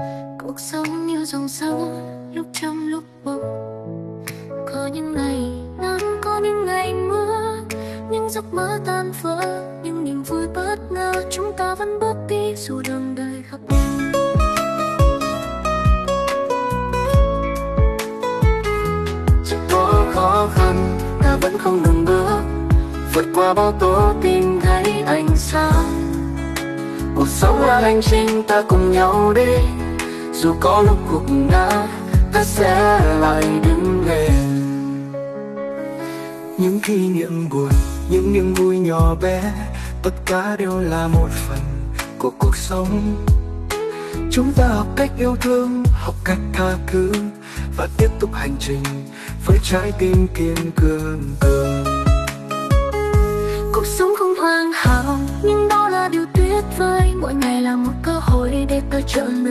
Cuộc sống như dòng sông, lúc trong lúc bông. Có những ngày nắng, có những ngày mưa, những giấc mơ tan vỡ, nhưng niềm vui bất ngờ. Chúng ta vẫn bước đi dù đường đời khắp nơi. Dù có khó khăn, ta vẫn không ngừng bước, vượt qua bao tố tìm thấy ánh sáng. Cuộc sống là hành trình ta cùng nhau đi, dù có lúc gục ngã, ta sẽ lại đứng lên. Những kỷ niệm buồn, những niềm vui nhỏ bé, tất cả đều là một phần của cuộc sống. Chúng ta học cách yêu thương, học cách tha thứ, và tiếp tục hành trình với trái tim kiên cường. Cuộc sống không hoàn hảo, nhưng đó là điều tuyệt vời. Mỗi ngày là một cơ hội để ta trở